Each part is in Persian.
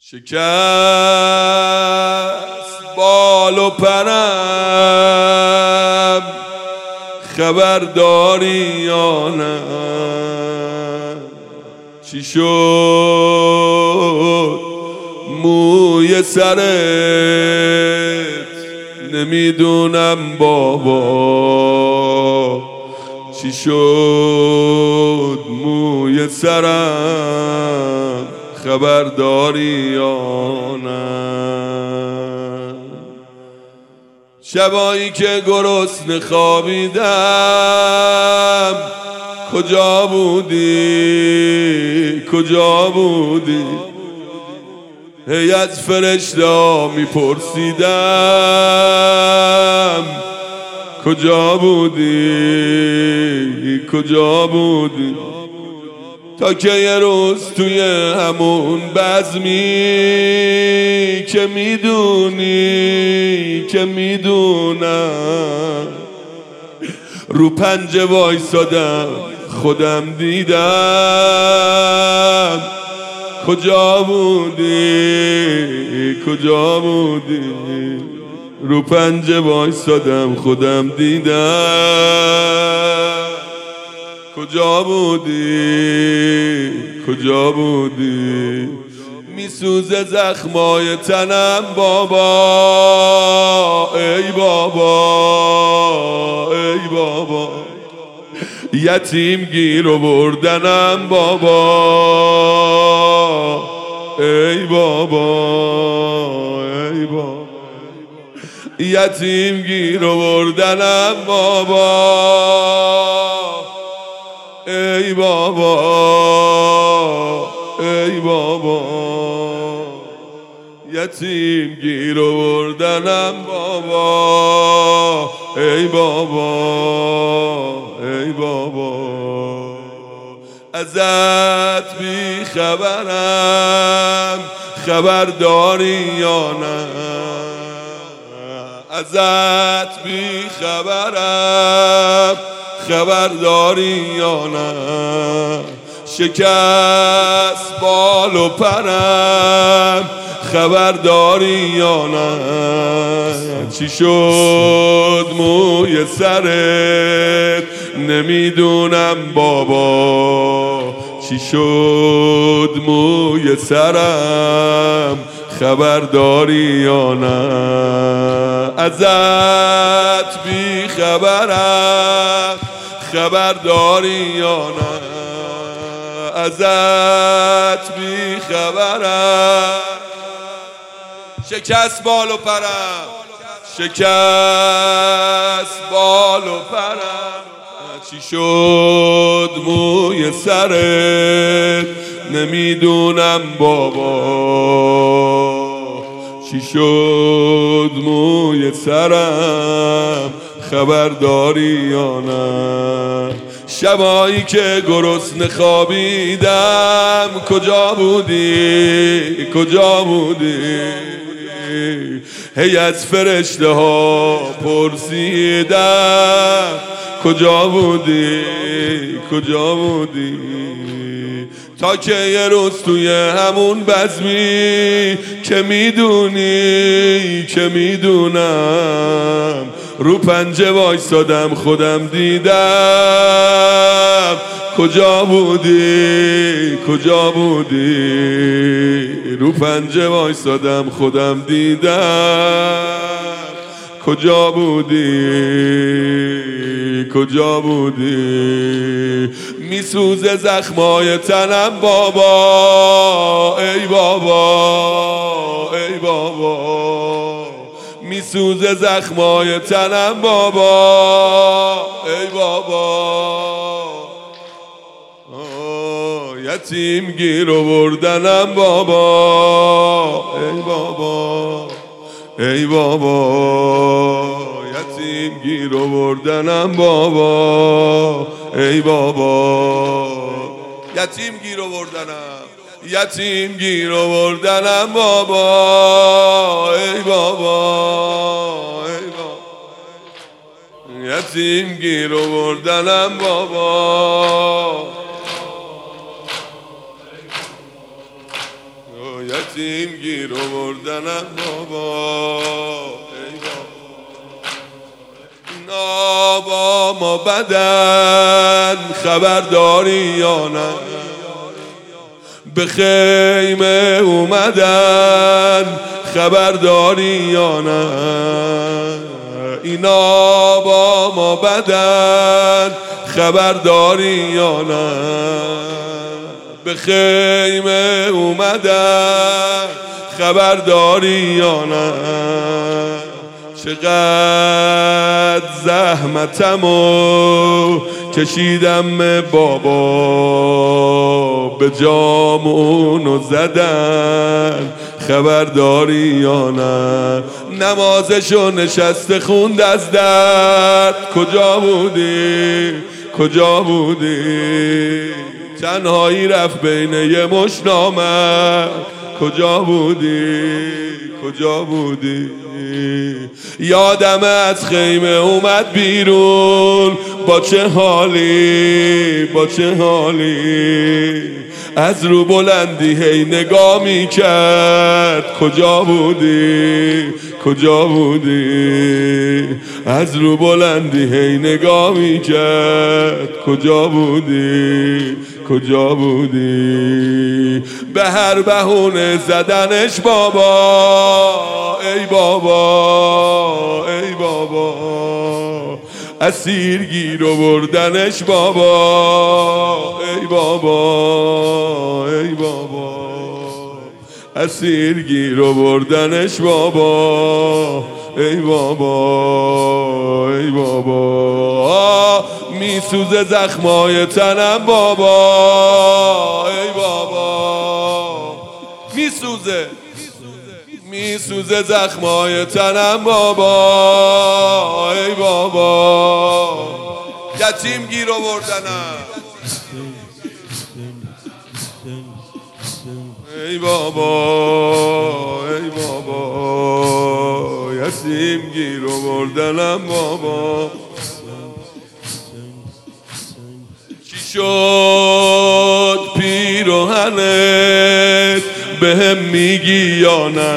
شکست بال و پرم خبرداری یا نه؟ چی شد موی سرت نمیدونم بابا، چی شد موی سرم خبرداری یا نه؟ شبایی که گرسنه خوابیدم کجا بودی کجا بودی؟ هی از فرشته میپرسیدم کجا بودی کجا بودی؟ تا که یه روز توی همون بزمی که میدونم رو پنجه وایسادم خودم دیدم کجا بودی کجا بودی؟ رو پنجه وایسادم خودم دیدم کجا بودی کجا بودی؟ میسوزه زخمای تنم بابا، ای بابا ای بابا، یتیم گیر آوردنم بابا، ای بابا ای بابا، یتیم گیر آوردنم بابا، ای بابا ای بابا، یتیم گیر آوردنم بابا، ای بابا ای بابا. ازت بی خبرم خبرداری یا نه؟ ازت بی خبرم خبرداری یا نه؟ شکست بال و پرم خبرداری یا نه؟ چی شد موی سرت نمیدونم بابا، چی شد موی سرم خبرداری یا نه؟ ازت بی خبرم خبرداری یا نه؟ ازت بی خبرم. شکست بال و پرم شکست بال و پرم، چی شد موی سرت نمیدونم بابا، چی شد موی سرم خبرداری یا نه؟ شبایی که گرسنه خوابیدم کجا بودی کجا بودی؟ هی از فرشته ها پرسیدم کجا بودی کجا بودی؟ تا که یه روز توی همون بزمی که میدونم رو پنجه وایسادم خودم دیدم کجا بودی کجا بودی؟ رو پنجه وایسادم خودم دیدم کجا بودی کجا بودی؟ میسوزه زخمای تنم بابا، ای بابا ای بابا، میسوزه زخمای تنم بابا، ای بابا. یتیم گیر آوردنم بابا، ای بابا ای بابا، یتیم گیر آوردنم بابا، ای بابا، یتیم گیر آوردنم یتیم گیر آوردنم بابا، ای بابا ای بابا، یتیم گیر آوردنم بابا، یتیم گیر آوردنم بابا اینا با ما بدن خبرداری یا نه به خیمه اومدن خبرداری یا نه اینا با ما بدن خبرداری یا نه به خیمه اومدن خبرداری یا نه چقدر زحمتمو کشیدم بابا به جامونو زدن خبرداری یا نه نمازشو نشسته خوند از درد کجا بودی کجا بودی تنهایی رفت بین یه مش نامرد کجا بودی کجا بودی یادم از خیمه اومد بیرون با چه حالی با چه حالی از رو بلندی هی نگاه میکرد کجا بودی کجا بودی از رو بلندی هی نگاه میکرد کجا بودی کجا بودی به هر بهونه زدنش بابا ای بابا ای بابا اسیر گیر آوردنش بابا ای بابا ای بابا اسیر گیر آوردنش بابا ای بابا ای بابا میسوزه زخمای تنم بابا ای بابا میسوزه میسوزه زخمای تنم بابا ای بابا یتیم گیر آوردنم ای بابا ای بابا یتیم گیر آوردنم بابا چی شد پیراهنت بهم میگی یا نه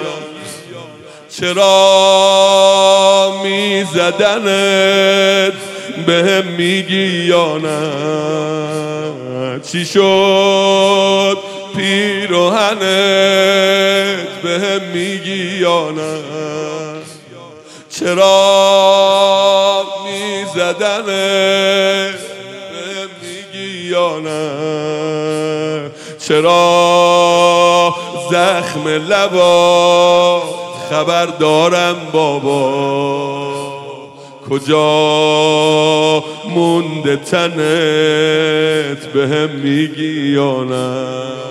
چرا میزدنت بهم میگی یا نه چی شد پیراهنت بهم میگی یا نه چرا میزدنت بهم میگی یا نه چرا زخم لبا خبر دارم بابا کجا مونده تنت بهم میگی یا نه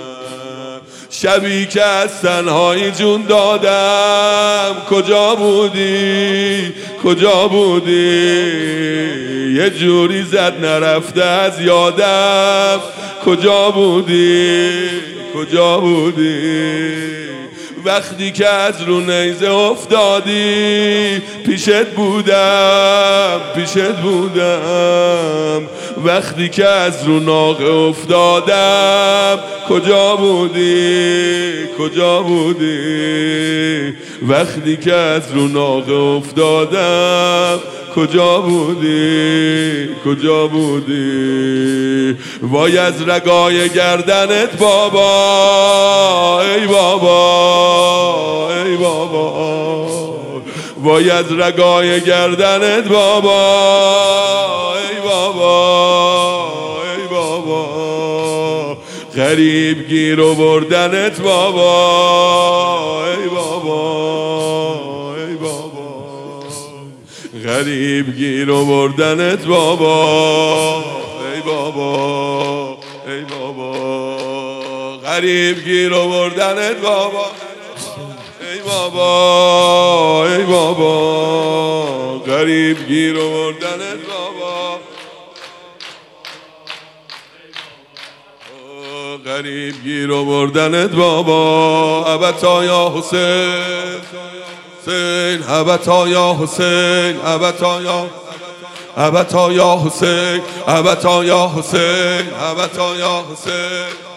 شبی که از تنهایی جون دادم کجا بودی کجا بودی یه جوری زد نرفته از یادم کجا بودی کجا بودی وقتی که از رو نیزه افتادی پیشت بودم پیشت بودم وقتی که از رو ناقه افتادم کجا بودی کجا بودی وقتی که از رو ناقه افتادم کجا بودی کجا بودی وای از رگای گردنت بابا ای بابا ای بابا وای از رگای گردنت بابا ای بابا ای بابا غریب گیر آوردنت بابا ای بابا ای بابا غریب گیر آوردنت بابا ای بابا ای بابا غریب گیر آوردنت بابا ای بابا ای بابا غریب گیر آوردنت بابا غریب گیر آوردنت بابا ابتا یا حسین حسین ابتا یا حسین ابتا یا ابتا یا حسین ابتا یا حسین ابتا یا حسین